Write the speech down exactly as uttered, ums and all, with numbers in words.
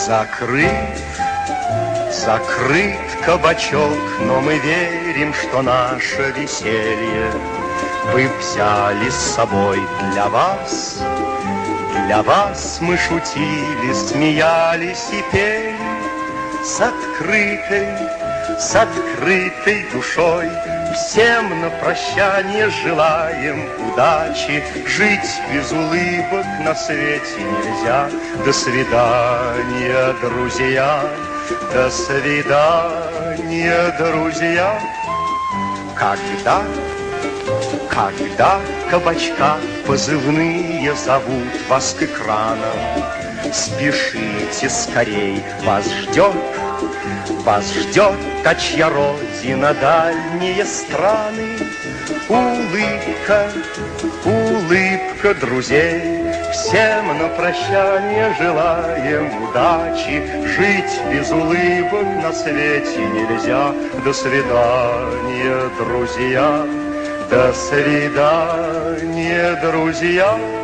Закрыт, закрыт кабачок, но мы верим, что наше веселье вы взяли с собой для вас. Для вас мы шутили, смеялись и пели с открытой, с открытой душой. Всем на прощание желаем удачи. Жить без улыбок на свете нельзя. До свидания, друзья. До свидания, друзья. Когда, когда кабачка позывные зовут вас к экранам, спешите скорей, вас ждет, вас ждет качья родина, дальние страны. Улыбка, улыбка друзей. Всем на прощание желаем удачи. Жить без улыбок на свете нельзя. До свидания, друзья. До свидания, друзья.